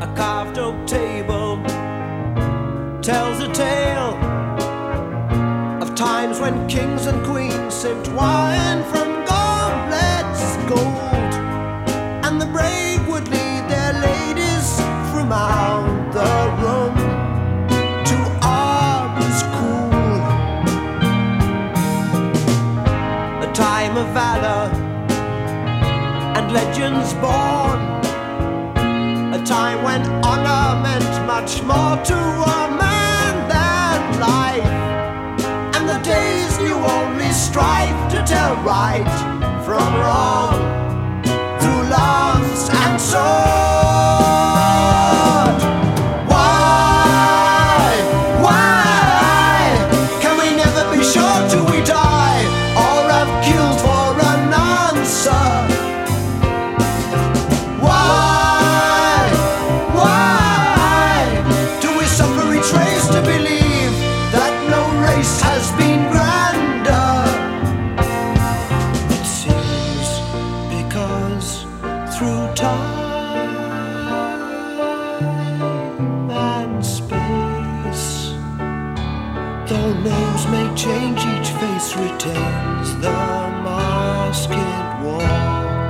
A carved oak table tells a tale of times when kings and queens sipped wine from goblets gold, and the brave would lead their ladies from out the room to arms cool. A time of valor and legends born, a time when honor meant much more to a man than life, and the days knew only strife to tell right from wrong through loves and sword. Why can we never be sure till we die, or have killed for an answer? To believe that no race has been grander? It seems because through time and space, though names may change, each face retains the mask it wore.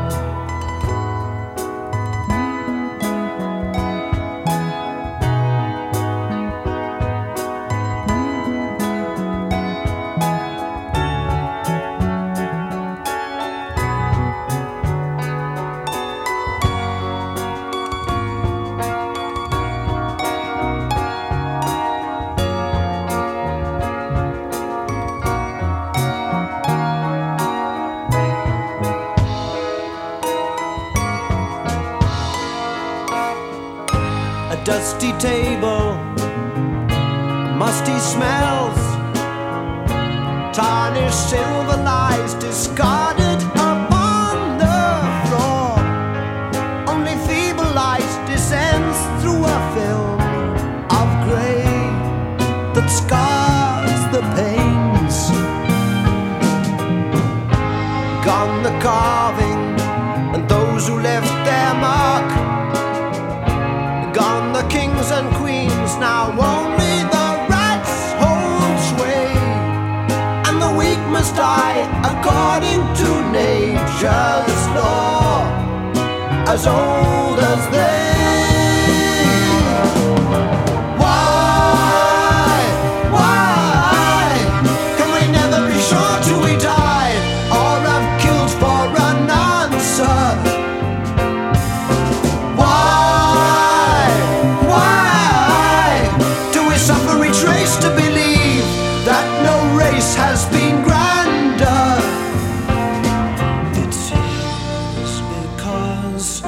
A dusty table, musty smells, tarnished silver lies discarded upon the floor. Only feeble light descends through a film of grey that scars the panes. Gone the carving and those who left their mark, gone the kings and queens, now only the rats hold sway, and the weak must die according to nature's law, as old as they. Why can we never be sure till we die, or have killed for an answer? Suffer each race to believe that no race has been grander? It seems because